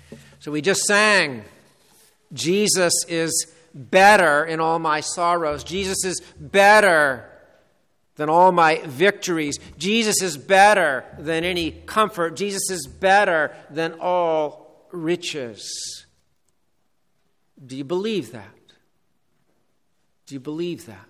So we just sang, Jesus is better in all my sorrows. Jesus is better than all my victories. Jesus is better than any comfort. Jesus is better than all riches. Do you believe that? Do you believe that?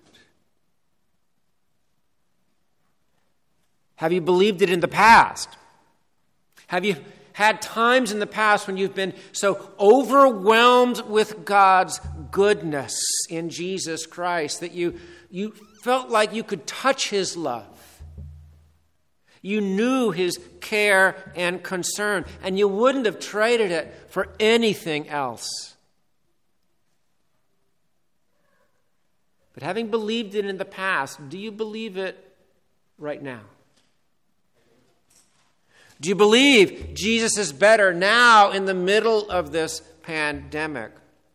Have you believed it in the past? Have you had times in the past when you've been so overwhelmed with God's goodness in Jesus Christ that you felt like you could touch His love? You knew His care and concern, and you wouldn't have traded it for anything else. But having believed it in the past, do you believe it right now? Do you believe Jesus is better now in the middle of this pandemic?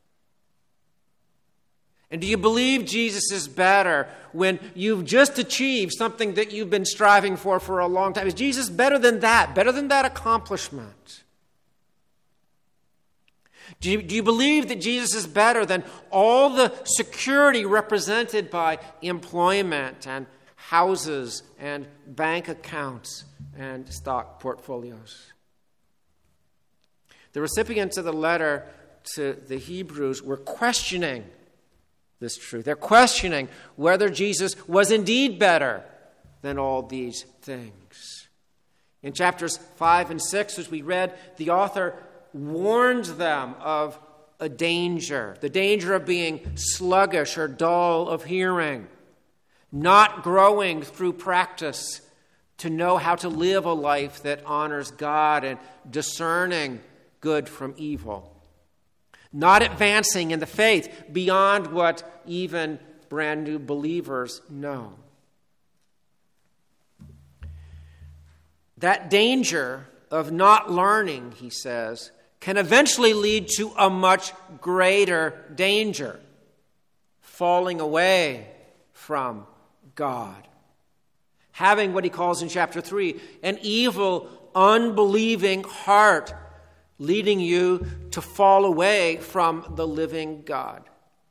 And do you believe Jesus is better when you've just achieved something that you've been striving for a long time? Is Jesus better than that accomplishment? Do you believe that Jesus is better than all the security represented by employment and houses and bank accounts and stock portfolios? The recipients of the letter to the Hebrews were questioning this truth. They're questioning whether Jesus was indeed better than all these things. In chapters 5 and 6, as we read, the author warned them of a danger, the danger of being sluggish or dull of hearing, not growing through practice to know how to live a life that honors God and discerning good from evil, not advancing in the faith beyond what even brand new believers know. That danger of not learning, he says, can eventually lead to a much greater danger, falling away from God. Having what he calls in chapter 3, an evil, unbelieving heart, leading you to fall away from the living God.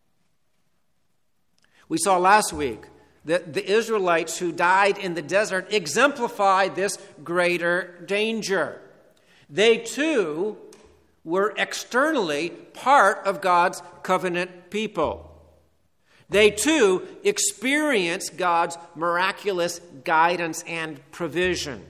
We saw last week that the Israelites who died in the desert exemplified this greater danger. They too were externally part of God's covenant people. They too experienced God's miraculous guidance and provision.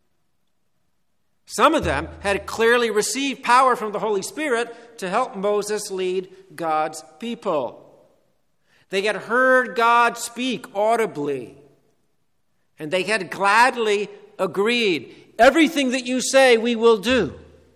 Some of them had clearly received power from the Holy Spirit to help Moses lead God's people. They had heard God speak audibly, and they had gladly agreed, everything that you say we will do.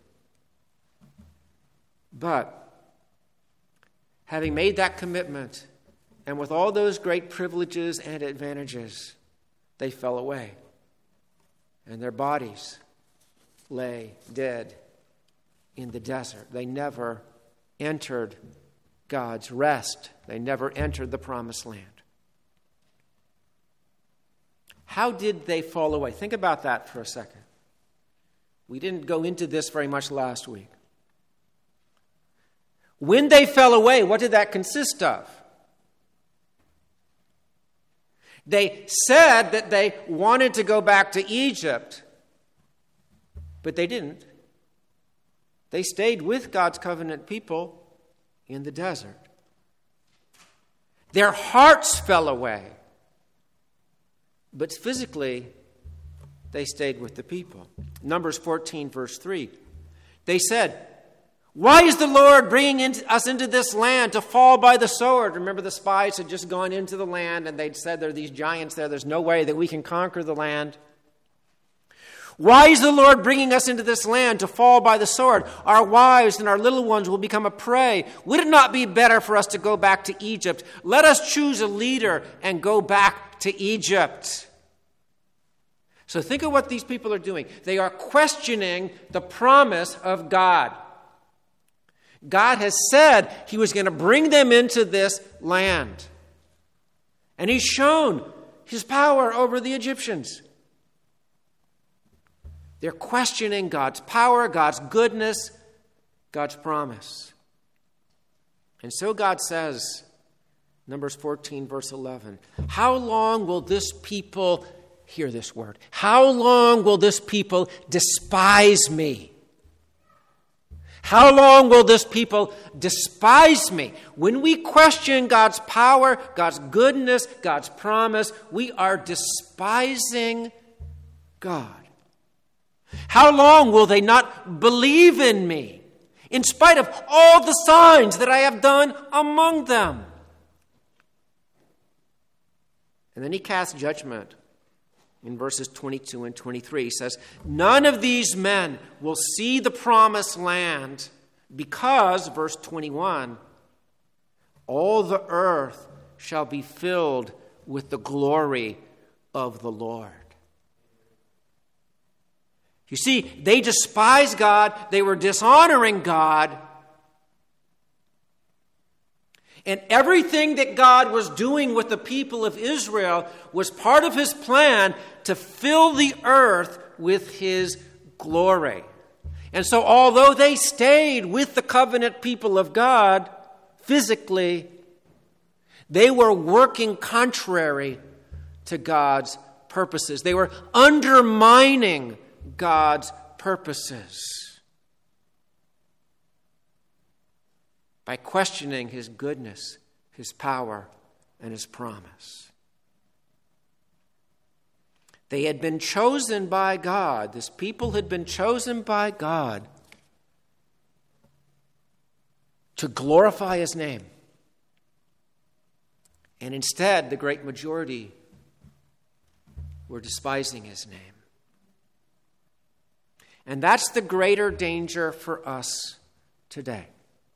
But having made that commitment, and with all those great privileges and advantages, they fell away, and their bodies lay dead in the desert. They never entered God's rest. They never entered the promised land. How did they fall away? Think about that for a second. We didn't go into this very much last week. When they fell away, what did that consist of? They said that they wanted to go back to Egypt, but they didn't. They stayed with God's covenant people in the desert. Their hearts fell away, but physically they stayed with the people. Numbers 14, verse 3. They said, "Why is the Lord bringing us into this land to fall by the sword?" Remember, the spies had just gone into the land and they'd said, there are these giants there. There's no way that we can conquer the land. "Why is the Lord bringing us into this land to fall by the sword? Our wives and our little ones will become a prey. Would it not be better for us to go back to Egypt? Let us choose a leader and go back to Egypt." So think of what these people are doing. They are questioning the promise of God. God has said he was going to bring them into this land. And he's shown his power over the Egyptians. They're questioning God's power, God's goodness, God's promise. And so God says, Numbers 14, verse 11, how long will this people, hear this word, how long will this people despise me? How long will this people despise me? When we question God's power, God's goodness, God's promise, we are despising God. How long will they not believe in me, in spite of all the signs that I have done among them? And then he casts judgment. In verses 22 and 23, he says, none of these men will see the promised land because, verse 21, all the earth shall be filled with the glory of the Lord. You see, they despised God. They were dishonoring God. And everything that God was doing with the people of Israel was part of his plan to fill the earth with his glory. And so although they stayed with the covenant people of God physically, they were working contrary to God's purposes. They were undermining God's purposes by questioning his goodness, his power, and his promise. They had been chosen by God. This people had been chosen by God to glorify his name. And instead, the great majority were despising his name. And that's the greater danger for us today.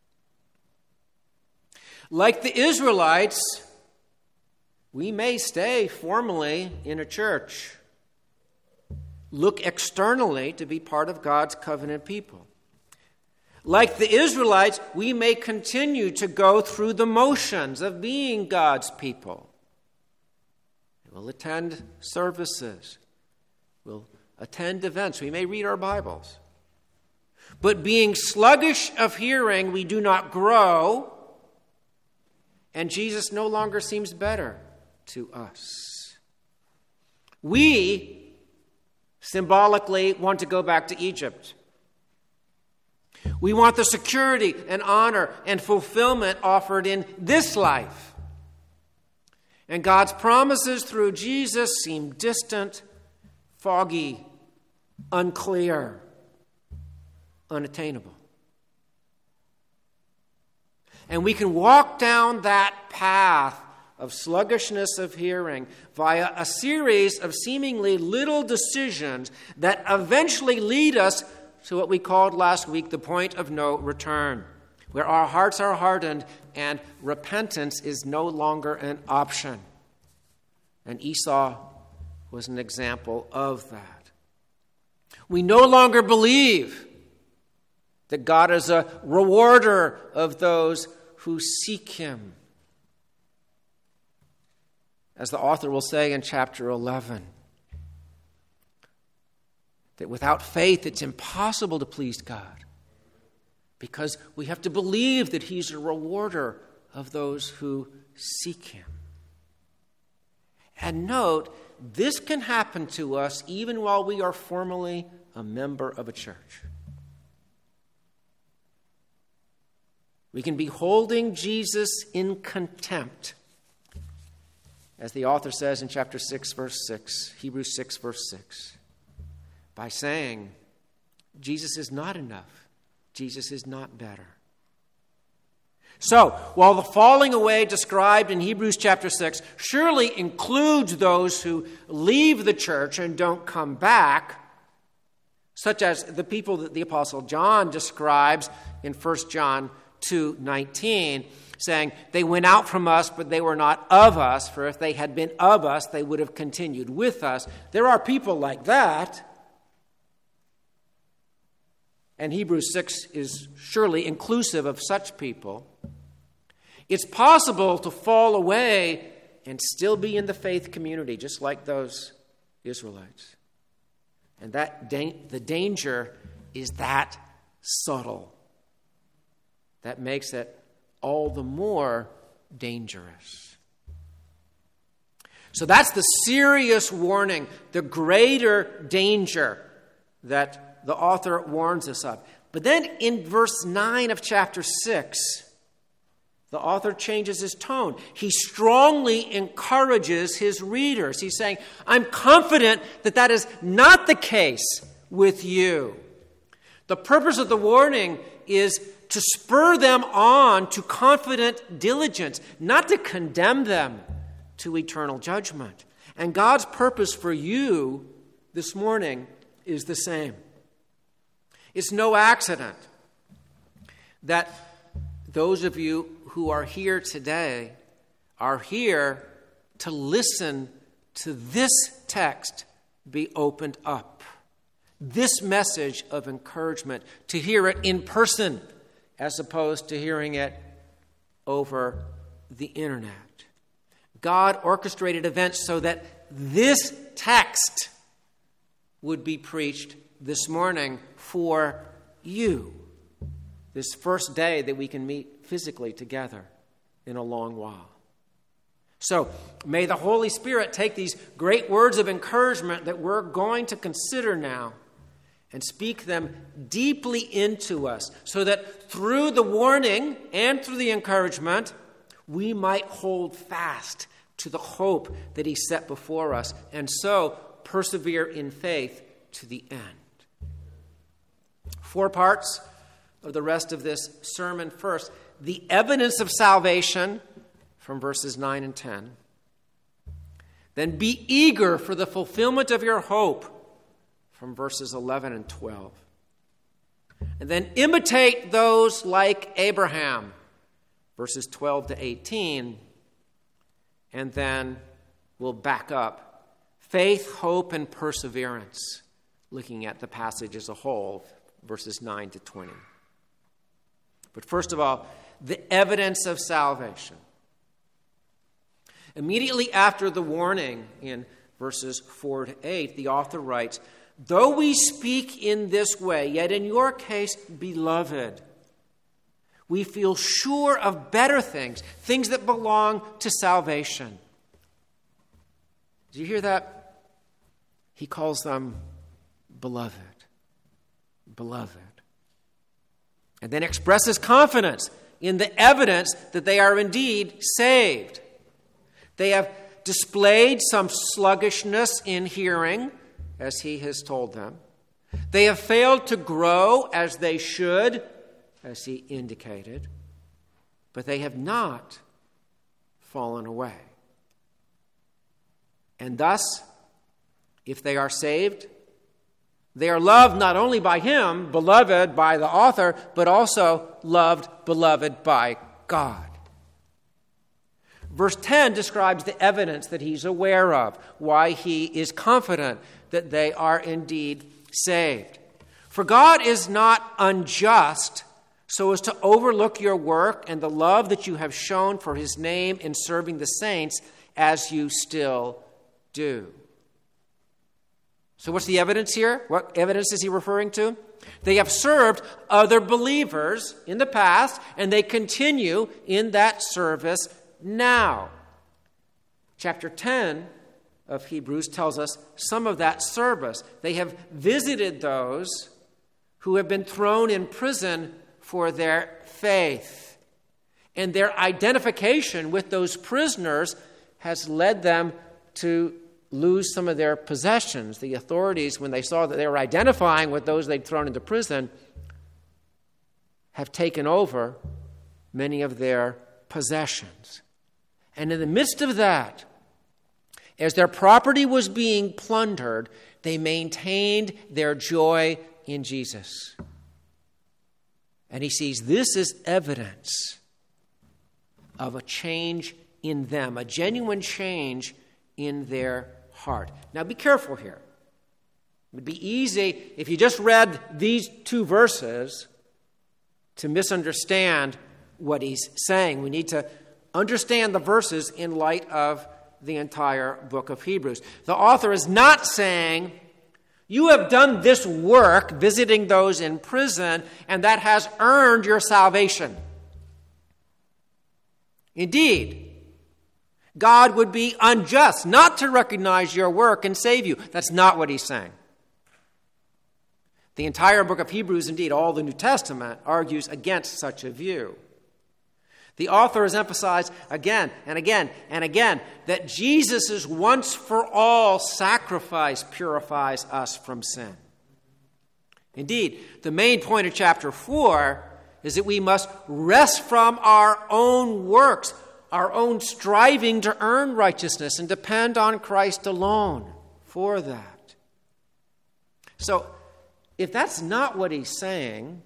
Like the Israelites, we may stay formally in a church, look externally to be part of God's covenant people. Like the Israelites, we may continue to go through the motions of being God's people. We'll attend services. We'll attend events. We may read our Bibles. But being sluggish of hearing, we do not grow. And Jesus no longer seems better to us. We symbolically want to go back to Egypt. We want the security and honor and fulfillment offered in this life. And God's promises through Jesus seem distant, foggy, unclear, unattainable. And we can walk down that path of sluggishness of hearing via a series of seemingly little decisions that eventually lead us to what we called last week the point of no return, where our hearts are hardened and repentance is no longer an option. And Esau was an example of that. We no longer believe that God is a rewarder of those who seek him. As the author will say in chapter 11, that without faith it's impossible to please God, because we have to believe that he's a rewarder of those who seek him. And note, this can happen to us even while we are formally a member of a church. We can be holding Jesus in contempt, as the author says in chapter 6, verse 6, Hebrews 6, verse 6, by saying, Jesus is not enough. Jesus is not better. So, while the falling away described in Hebrews chapter 6 surely includes those who leave the church and don't come back, such as the people that the Apostle John describes in 1 John 2:19, saying, they went out from us, but they were not of us, for if they had been of us, they would have continued with us. There are people like that. And Hebrews 6 is surely inclusive of such people. It's possible to fall away and still be in the faith community, just like those Israelites. And that the danger is that subtle. that makes it all the more dangerous. So that's the serious warning, the greater danger that the author warns us of. But then in verse 9 of chapter 6, the author changes his tone. He strongly encourages his readers. He's saying, I'm confident that that is not the case with you. The purpose of the warning is to spur them on to confident diligence, not to condemn them to eternal judgment. And God's purpose for you this morning is the same. It's no accident that those of you who are here today are here to listen to this text be opened up. This message of encouragement, to hear it in person as opposed to hearing it over the internet. God orchestrated events so that this text would be preached this morning for you. This first day that we can meet physically together in a long while. So may the Holy Spirit take these great words of encouragement that we're going to consider now and speak them deeply into us so that through the warning and through the encouragement, we might hold fast to the hope that he set before us and so persevere in faith to the end. 4 parts of the rest of this sermon. First, the evidence of salvation from verses 9 and 10. Then be eager for the fulfillment of your hope from verses 11 and 12. And then imitate those like Abraham, verses 12 to 18. And then we'll back up. Faith, hope, and perseverance, looking at the passage as a whole, verses 9 to 20. But first of all, the evidence of salvation. Immediately after the warning in verses 4 to 8, the author writes, though we speak in this way, yet in your case, beloved, we feel sure of better things, things that belong to salvation. Did you hear that? He calls them beloved. Beloved. And then expresses confidence in the evidence that they are indeed saved. They have displayed some sluggishness in hearing, as he has told them. They have failed to grow as they should, as he indicated. But they have not fallen away. And thus, if they are saved, they are loved not only by him, beloved by the author, but also loved, beloved by God. Verse 10 describes the evidence that he's aware of, why he is confident that they are indeed saved. For God is not unjust so as to overlook your work and the love that you have shown for his name in serving the saints as you still do. So what's the evidence here? What evidence is he referring to? They have served other believers in the past, and they continue in that service now. Chapter 10 of Hebrews tells us some of that service. They have visited those who have been thrown in prison for their faith. And their identification with those prisoners has led them to lose some of their possessions. The authorities, when they saw that they were identifying with those they'd thrown into prison, have taken over many of their possessions. And in the midst of that, as their property was being plundered, they maintained their joy in Jesus. And he sees this as evidence of a change in them, a genuine change in their heart. Now be careful here. It would be easy if you just read these 2 verses to misunderstand what he's saying. We need to understand the verses in light of the entire book of Hebrews. The author is not saying, you have done this work visiting those in prison, and that has earned your salvation. Indeed, God would be unjust not to recognize your work and save you. That's not what he's saying. The entire book of Hebrews, indeed, all the New Testament, argues against such a view. The author has emphasized again and again and again that Jesus' once for all sacrifice purifies us from sin. Indeed, the main point of chapter 4 is that we must rest from our own works, our own striving to earn righteousness, and depend on Christ alone for that. So, if that's not what he's saying,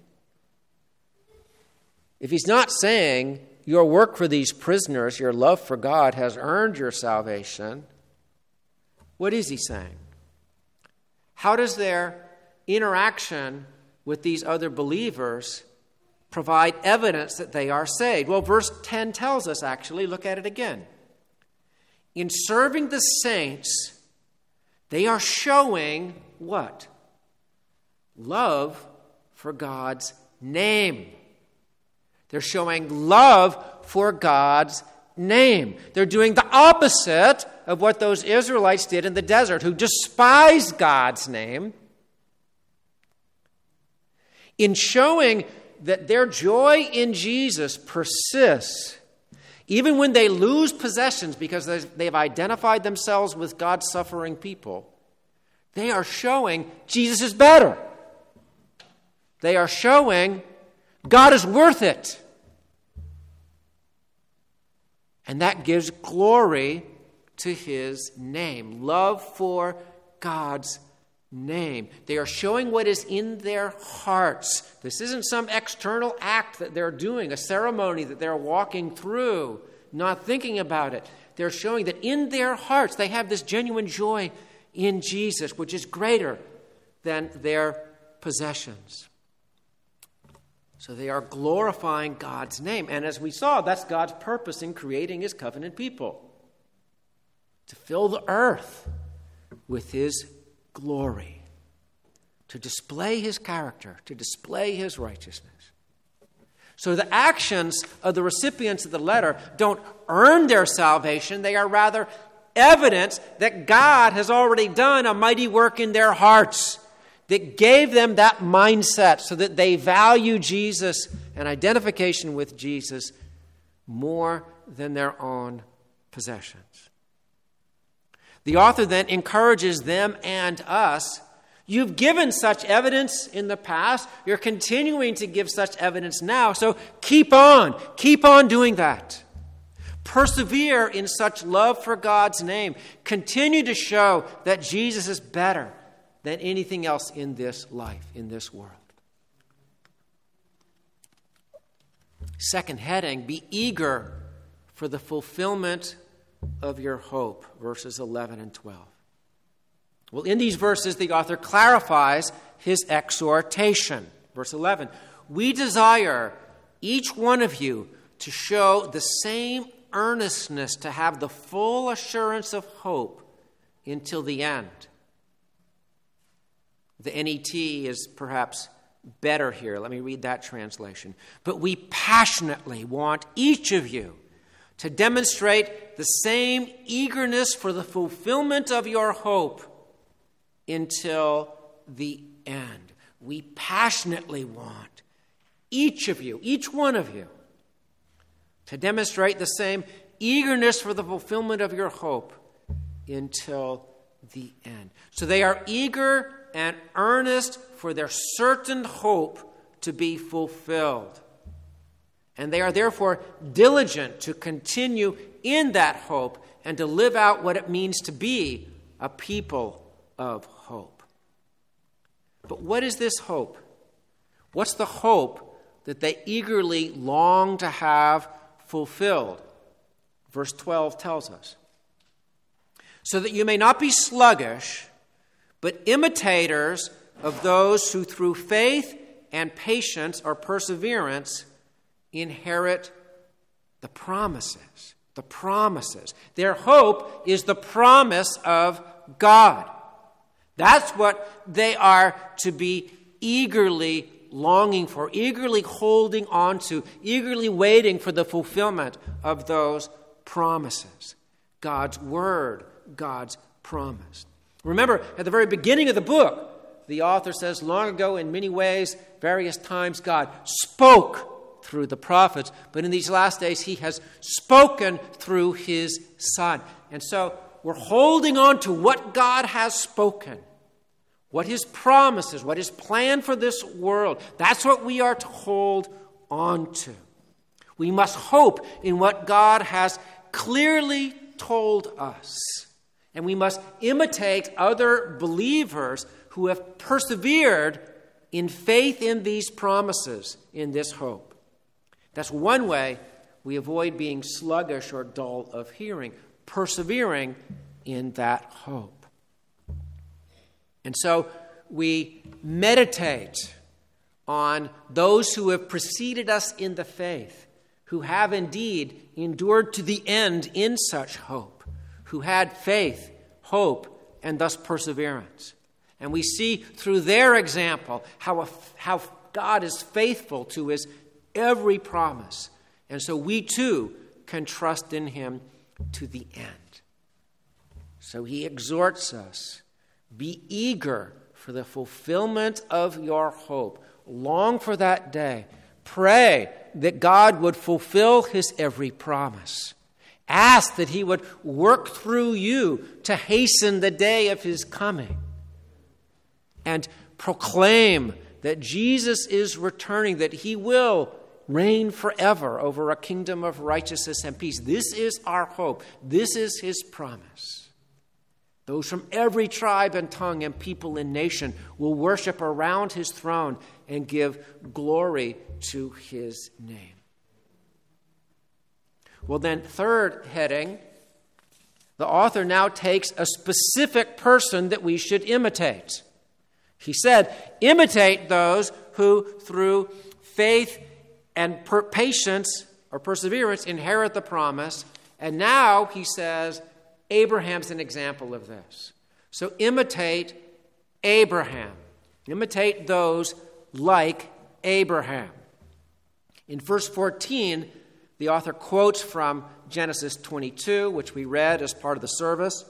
if he's not saying your work for these prisoners, your love for God has earned your salvation, what is he saying? How does their interaction with these other believers provide evidence that they are saved? Well, verse 10 tells us, actually, look at it again. In serving the saints, they are showing what? Love for God's name. They're showing love for God's name. They're doing the opposite of what those Israelites did in the desert, who despised God's name. In showing that their joy in Jesus persists, even when they lose possessions because they've identified themselves with God's suffering people, they are showing Jesus is better. They are showing God is worth it. And that gives glory to his name. Love for God's name. They are showing what is in their hearts. This isn't some external act that they're doing, a ceremony that they're walking through, not thinking about it. They're showing that in their hearts they have this genuine joy in Jesus, which is greater than their possessions. So they are glorifying God's name. And as we saw, that's God's purpose in creating his covenant people. To fill the earth with his glory. To display his character. To display his righteousness. So the actions of the recipients of the letter don't earn their salvation. They are rather evidence that God has already done a mighty work in their hearts that gave them that mindset so that they value Jesus and identification with Jesus more than their own possessions. The author then encourages them and us. You've given such evidence in the past. You're continuing to give such evidence now. So keep on doing that. Persevere in such love for God's name. Continue to show that Jesus is better than anything else in this life, in this world. Second heading, be eager for the fulfillment of your hope, verses 11 and 12. Well, in these verses, the author clarifies his exhortation. Verse 11, we desire each one of you to show the same earnestness to have the full assurance of hope until the end. The NET is perhaps better here. Let me read that translation. But we passionately want each of you to demonstrate the same eagerness for the fulfillment of your hope until the end. We passionately want each of you, each one of you, to demonstrate the same eagerness for the fulfillment of your hope until the end. So they are eager and earnest for their certain hope to be fulfilled. And they are therefore diligent to continue in that hope and to live out what it means to be a people of hope. But what is this hope? What's the hope that they eagerly long to have fulfilled? Verse 12 tells us. So that you may not be sluggish, but imitators of those who through faith and patience or perseverance inherit the promises. The promises. Their hope is the promise of God. That's what they are to be eagerly longing for, eagerly holding on to, eagerly waiting for the fulfillment of those promises. God's word, God's promise. Remember, at the very beginning of the book, the author says, long ago, in many ways, various times, God spoke through the prophets, but in these last days, he has spoken through his Son. And so we're holding on to what God has spoken, what his promises, what his plan for this world. That's what we are to hold on to. We must hope in what God has clearly told us. And we must imitate other believers who have persevered in faith in these promises, in this hope. That's one way we avoid being sluggish or dull of hearing, persevering in that hope. And so we meditate on those who have preceded us in the faith, who have indeed endured to the end in such hope, who had faith, hope, and thus perseverance. And we see through their example how God is faithful to his every promise. And so we too can trust in him to the end. So he exhorts us, be eager for the fulfillment of your hope. Long for that day. Pray that God would fulfill his every promise. Ask that he would work through you to hasten the day of his coming. And proclaim that Jesus is returning, that he will reign forever over a kingdom of righteousness and peace. This is our hope. This is his promise. Those from every tribe and tongue and people and nation will worship around his throne and give glory to his name. Well, then, third heading, the author now takes a specific person that we should imitate. He said, imitate those who through faith and patience or perseverance inherit the promise. And now, he says, Abraham's an example of this. So imitate Abraham. Imitate those like Abraham. In verse 14, the author quotes from Genesis 22, which we read as part of the service.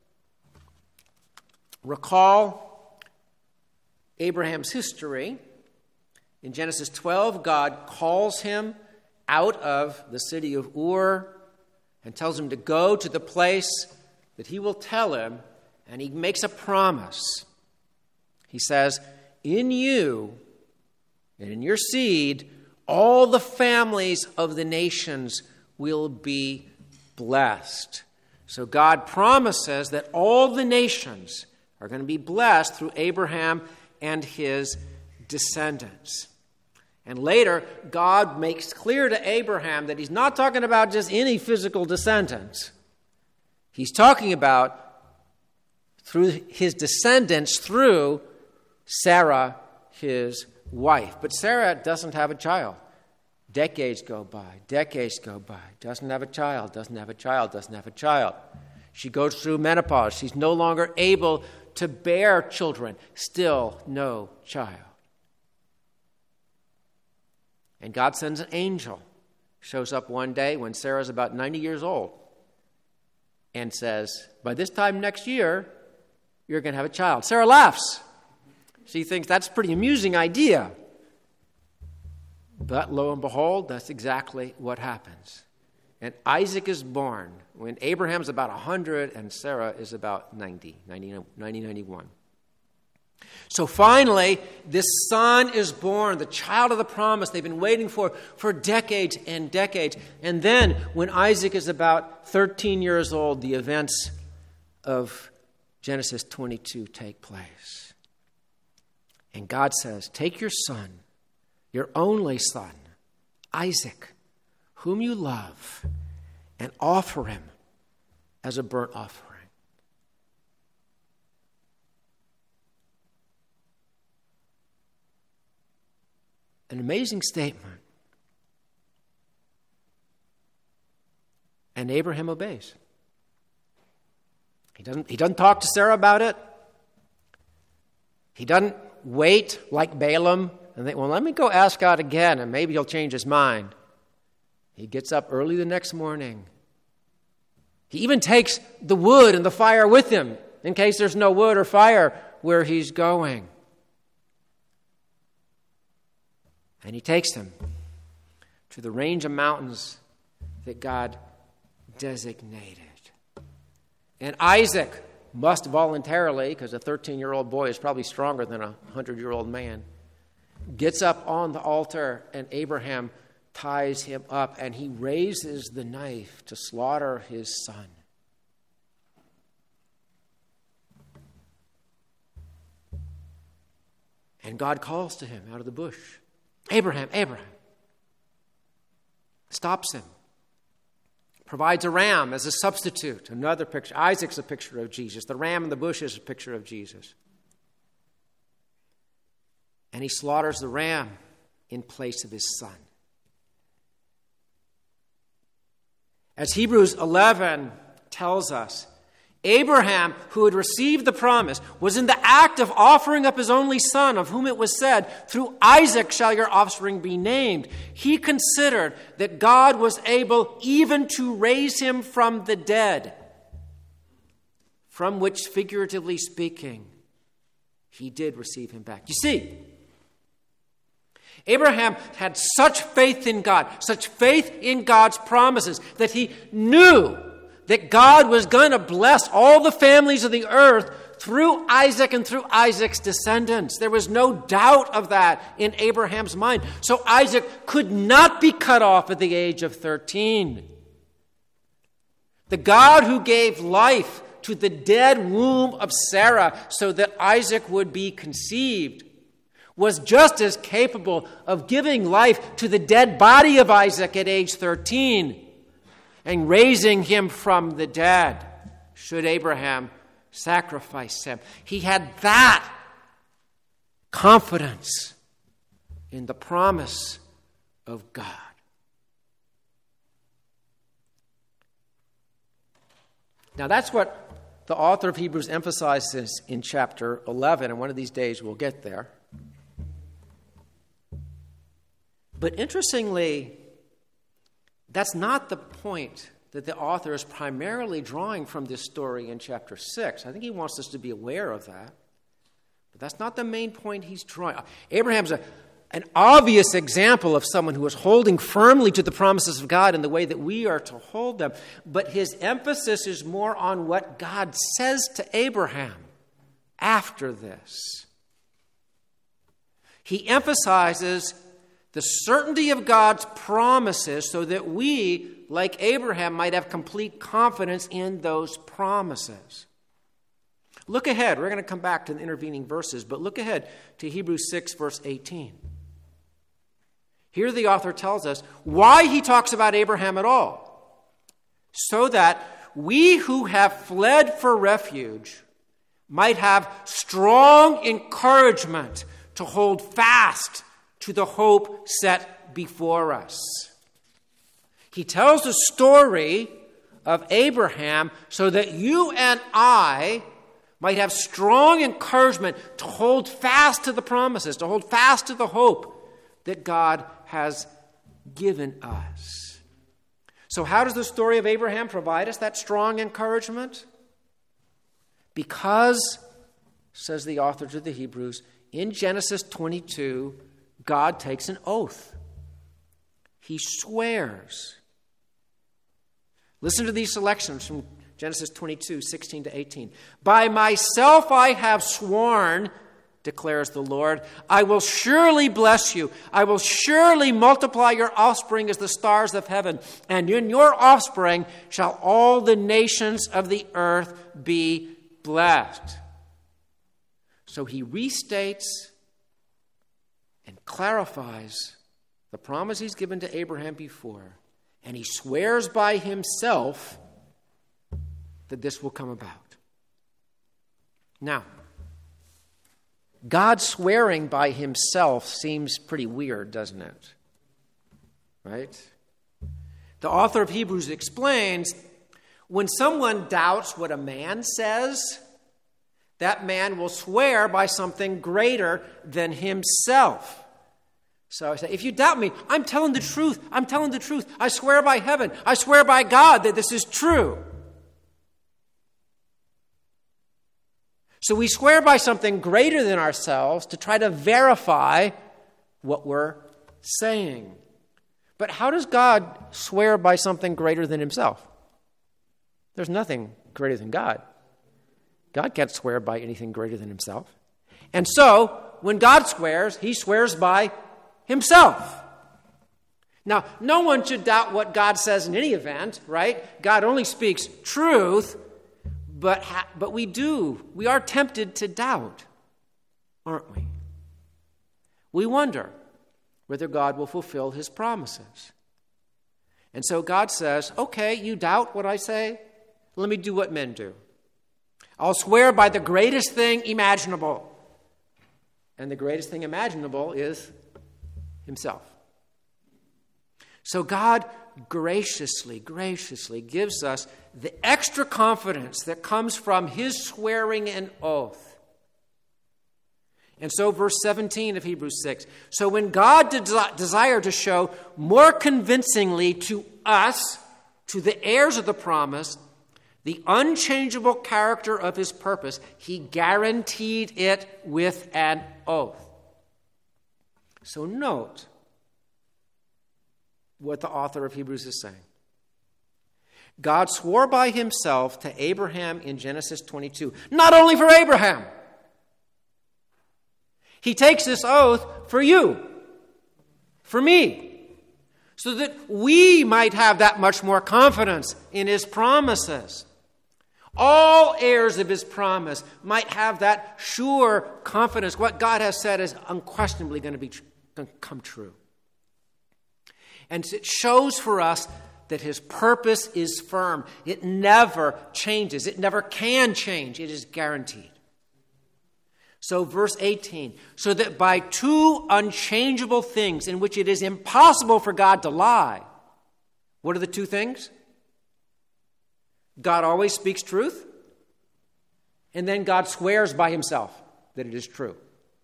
Recall Abraham's history. In Genesis 12, God calls him out of the city of Ur and tells him to go to the place that he will tell him, and he makes a promise. He says, in you and in your seed, all the families of the nations will be blessed. So God promises that all the nations are going to be blessed through Abraham and his descendants. And later, God makes clear to Abraham that he's not talking about just any physical descendants. He's talking about through his descendants through Sarah, his wife. But Sarah doesn't have a child. Decades go by, doesn't have a child, doesn't have a child. She goes through menopause. She's no longer able to bear children. Still no child. And God sends an angel. Shows up one day when Sarah's about 90 years old and says, by this time next year, you're going to have a child. Sarah laughs. She thinks that's a pretty amusing idea. But lo and behold, that's exactly what happens. And Isaac is born when Abraham's about 100 and Sarah is about 91. So finally, this son is born, the child of the promise they've been waiting for decades and decades. And then when Isaac is about 13 years old, the events of Genesis 22 take place. And God says, take your son, your only son, Isaac, whom you love, and offer him as a burnt offering. An amazing statement. And Abraham obeys. He doesn't talk to Sarah about it. He doesn't wait like Balaam and think, well, let me go ask God again, and maybe he'll change his mind. He gets up early the next morning. He even takes the wood and the fire with him in case there's no wood or fire where he's going. And he takes them to the range of mountains that God designated. And Isaac must voluntarily, because a 13-year-old boy is probably stronger than a 100-year-old man, gets up on the altar, and Abraham ties him up, and he raises the knife to slaughter his son. And God calls to him out of the bush, Abraham, Abraham. Stops him. Provides a ram as a substitute. Another picture. Isaac's a picture of Jesus. The ram in the bush is a picture of Jesus. And he slaughters the ram in place of his son. As Hebrews 11 tells us, Abraham, who had received the promise, was in the act of offering up his only son, of whom it was said, "Through Isaac shall your offspring be named." He considered that God was able even to raise him from the dead, from which, figuratively speaking, he did receive him back. You see, Abraham had such faith in God, such faith in God's promises, that he knew that God was going to bless all the families of the earth through Isaac and through Isaac's descendants. There was no doubt of that in Abraham's mind. So Isaac could not be cut off at the age of 13. The God who gave life to the dead womb of Sarah so that Isaac would be conceived was just as capable of giving life to the dead body of Isaac at age 13 and raising him from the dead, should Abraham sacrifice him. He had that confidence in the promise of God. Now that's what the author of Hebrews emphasizes in chapter 11, and one of these days we'll get there. But interestingly, that's not the point that the author is primarily drawing from this story in chapter 6. I think he wants us to be aware of that. But that's not the main point he's drawing. Abraham's an obvious example of someone who is holding firmly to the promises of God in the way that we are to hold them. But his emphasis is more on what God says to Abraham after this. He emphasizes the certainty of God's promises so that we, like Abraham, might have complete confidence in those promises. Look ahead. We're going to come back to the intervening verses, but look ahead to Hebrews 6, verse 18. Here the author tells us why he talks about Abraham at all. So that we who have fled for refuge might have strong encouragement to hold fast to the hope set before us. He tells the story of Abraham so that you and I might have strong encouragement to hold fast to the promises, to hold fast to the hope that God has given us. So how does the story of Abraham provide us that strong encouragement? Because, says the author to the Hebrews, in Genesis 22, God takes an oath. He swears. Listen to these selections from Genesis 22, 16 to 18. By myself I have sworn, declares the Lord, I will surely bless you. I will surely multiply your offspring as the stars of heaven, and in your offspring shall all the nations of the earth be blessed. So he restates and clarifies the promise he's given to Abraham before, and he swears by himself that this will come about. Now, God swearing by himself seems pretty weird, doesn't it? Right? The author of Hebrews explains, when someone doubts what a man says, that man will swear by something greater than himself. So I say, if you doubt me, I'm telling the truth. I'm telling the truth. I swear by heaven. I swear by God that this is true. So we swear by something greater than ourselves to try to verify what we're saying. But how does God swear by something greater than himself? There's nothing greater than God. God can't swear by anything greater than himself. And so, when God swears, he swears by himself. Now, no one should doubt what God says in any event, right? God only speaks truth, but we do. We are tempted to doubt, aren't we? We wonder whether God will fulfill his promises. And so God says, okay, you doubt what I say? Let me do what men do. I'll swear by the greatest thing imaginable. And the greatest thing imaginable is himself. So God graciously gives us the extra confidence that comes from his swearing an oath. And so verse 17 of Hebrews 6. So when God desired to show more convincingly to us, to the heirs of the promise, the unchangeable character of his purpose, he guaranteed it with an oath. So note what the author of Hebrews is saying. God swore by himself to Abraham in Genesis 22, not only for Abraham. He takes this oath for you, for me, so that we might have that much more confidence in his promises. All heirs of his promise might have that sure confidence. What God has said is unquestionably going to come true. And it shows for us that his purpose is firm. It never changes. It never can change. It is guaranteed. So verse 18, so that by two unchangeable things in which it is impossible for God to lie. What are the two things? God always speaks truth, and then God swears by himself that it is true.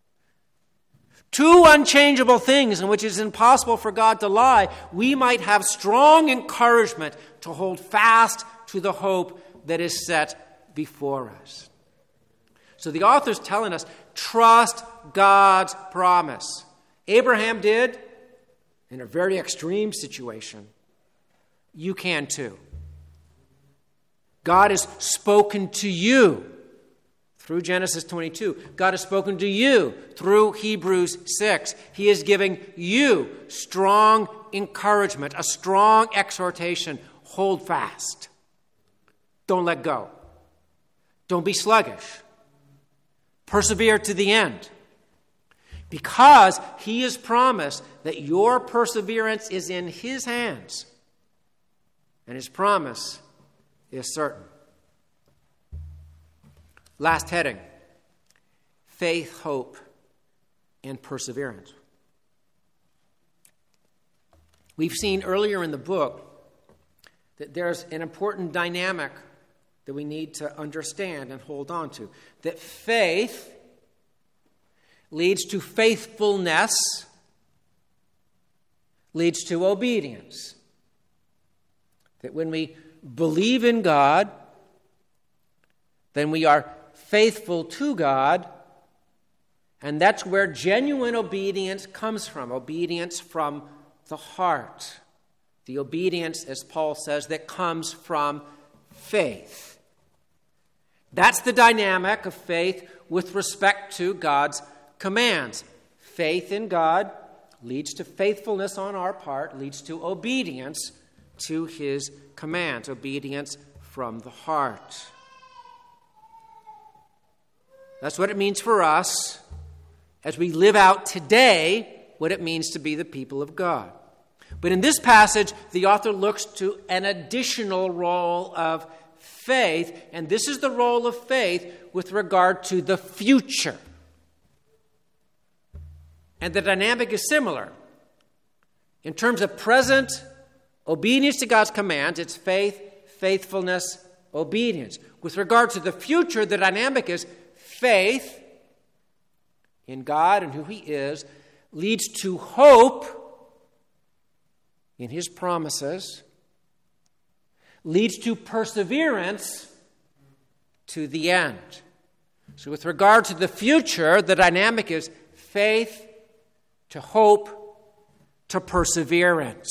Two unchangeable things in which it is impossible for God to lie, we might have strong encouragement to hold fast to the hope that is set before us. So the author's telling us, trust God's promise. Abraham did in a very extreme situation. You can too. God has spoken to you through Genesis 22. God has spoken to you through Hebrews 6. He is giving you strong encouragement, a strong exhortation. Hold fast. Don't let go. Don't be sluggish. Persevere to the end. Because he has promised that your perseverance is in his hands. And his promise is certain. Last heading. Faith, hope, and perseverance. We've seen earlier in the book that there's an important dynamic that we need to understand and hold on to. That faith leads to faithfulness, leads to obedience. That when we believe in God, then we are faithful to God, and that's where genuine obedience comes from. Obedience from the heart. The obedience, as Paul says, that comes from faith. That's the dynamic of faith with respect to God's commands. Faith in God leads to faithfulness on our part, leads to obedience to his commands, obedience from the heart. That's what it means for us as we live out today what it means to be the people of God. But in this passage, the author looks to an additional role of faith, and this is the role of faith with regard to the future. And the dynamic is similar. In terms of present obedience to God's commands, it's faith, faithfulness, obedience. With regard to the future, the dynamic is faith in God and who he is, leads to hope in his promises, leads to perseverance to the end. So with regard to the future, the dynamic is faith to hope to perseverance.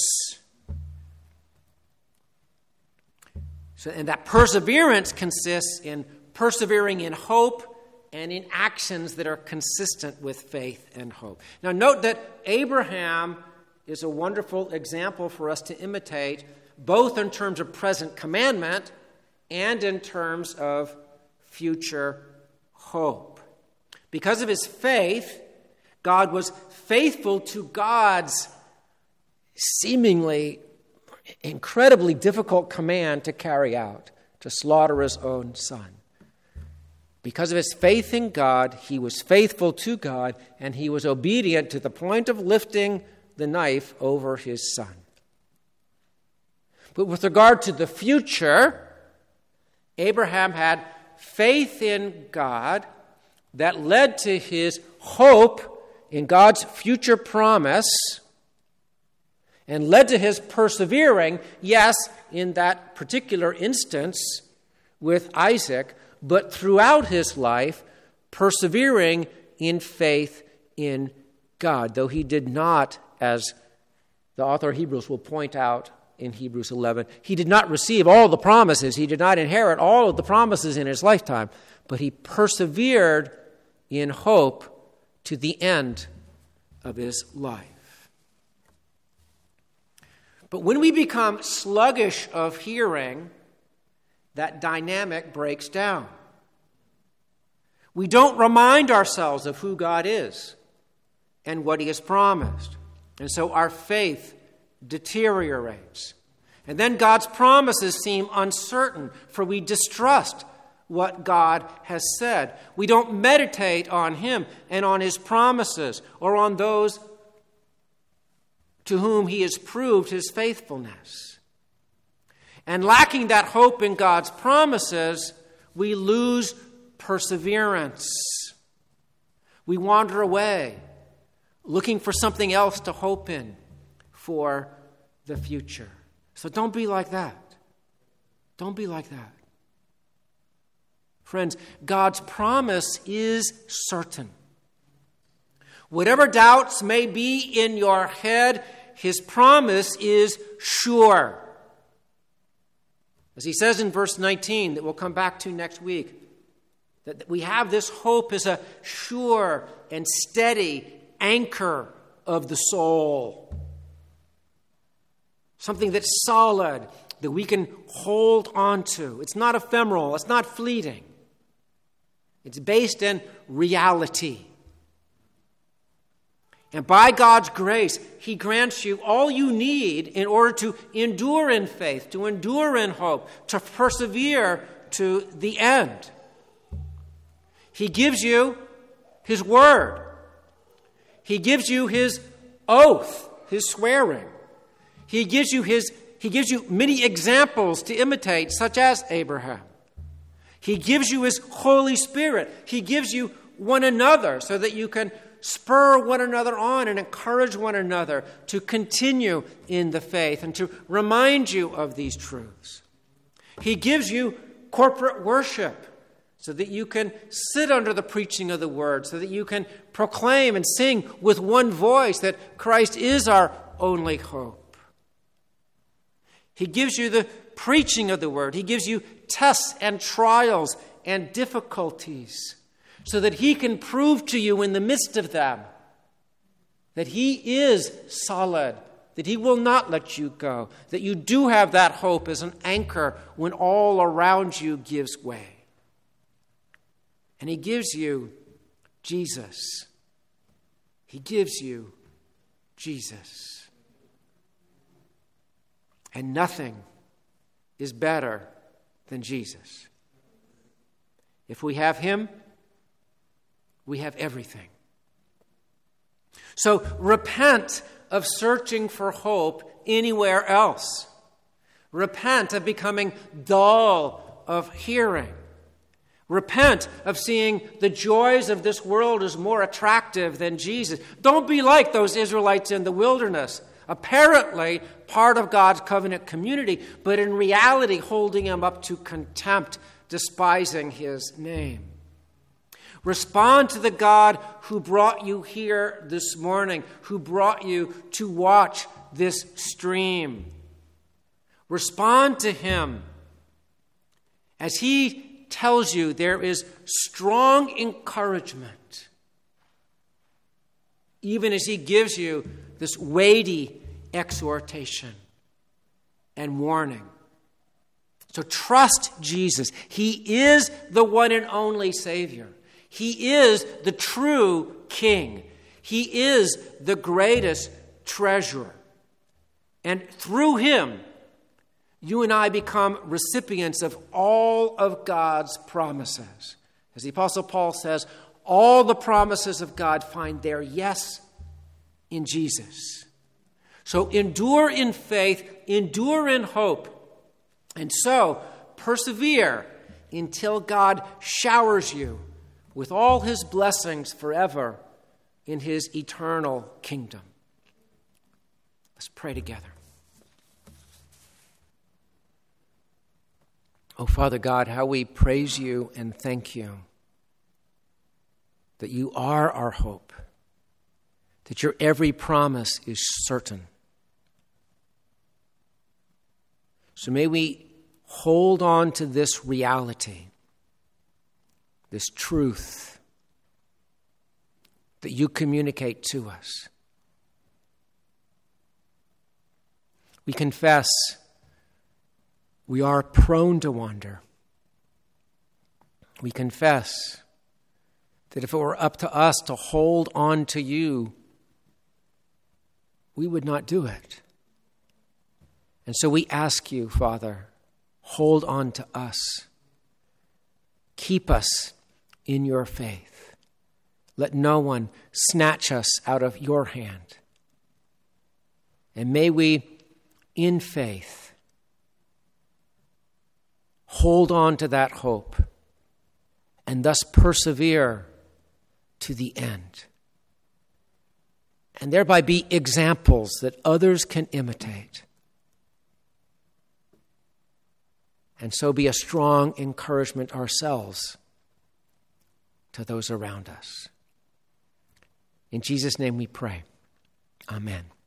And that perseverance consists in persevering in hope and in actions that are consistent with faith and hope. Now note that Abraham is a wonderful example for us to imitate, both in terms of present commandment and in terms of future hope. Because of his faith, God was faithful to God's seemingly incredibly difficult command to carry out, to slaughter his own son. Because of his faith in God, he was faithful to God, and he was obedient to the point of lifting the knife over his son. But with regard to the future, Abraham had faith in God that led to his hope in God's future promise and led to his persevering, yes, in that particular instance with Isaac, but throughout his life, persevering in faith in God, though he did not, as the author of Hebrews will point out in Hebrews 11, he did not receive all the promises. He did not inherit all of the promises in his lifetime, but he persevered in hope to the end of his life. But when we become sluggish of hearing, that dynamic breaks down. We don't remind ourselves of who God is and what he has promised. And so our faith deteriorates. And then God's promises seem uncertain, for we distrust what God has said. We don't meditate on him and on his promises or on those to whom he has proved his faithfulness. And lacking that hope in God's promises, we lose perseverance. We wander away, looking for something else to hope in for the future. So don't be like that. Don't be like that. Friends, God's promise is certain. Whatever doubts may be in your head, his promise is sure. As he says in verse 19, that we'll come back to next week, that we have this hope as a sure and steady anchor of the soul. Something that's solid, that we can hold on to. It's not ephemeral, it's not fleeting. It's based in reality. And by God's grace, he grants you all you need in order to endure in faith, to endure in hope, to persevere to the end. He gives you his word. He gives you his oath, his swearing. He gives you many examples to imitate, such as Abraham. He gives you his Holy Spirit. He gives you one another so that you can spur one another on and encourage one another to continue in the faith and to remind you of these truths. He gives you corporate worship so that you can sit under the preaching of the word, so that you can proclaim and sing with one voice that Christ is our only hope. He gives you the preaching of the word. He gives you tests and trials and difficulties so that he can prove to you in the midst of them that he is solid, that he will not let you go, that you do have that hope as an anchor when all around you gives way. And he gives you Jesus. He gives you Jesus. And nothing is better than Jesus. If we have him, we have everything. So repent of searching for hope anywhere else. Repent of becoming dull of hearing. Repent of seeing the joys of this world as more attractive than Jesus. Don't be like those Israelites in the wilderness, apparently part of God's covenant community, but in reality holding him up to contempt, despising his name. Respond to the God who brought you here this morning, who brought you to watch this stream. Respond to him as he tells you there is strong encouragement, even as he gives you this weighty exhortation and warning. So trust Jesus. He is the one and only Savior. He is the true King. He is the greatest treasurer. And through him, you and I become recipients of all of God's promises. As the Apostle Paul says, all the promises of God find their yes in Jesus. So endure in faith, endure in hope, and so persevere until God showers you with all his blessings forever in his eternal kingdom. Let's pray together. Oh, Father God, how we praise you and thank you that you are our hope, that your every promise is certain. So may we hold on to this reality, this truth that you communicate to us. We confess we are prone to wander. We confess that if it were up to us to hold on to you, we would not do it. And so we ask you, Father, hold on to us. Keep us in your faith. Let no one snatch us out of your hand. And may we, in faith, hold on to that hope and thus persevere to the end. And thereby be examples that others can imitate. And so be a strong encouragement ourselves to those around us. In Jesus' name we pray. Amen.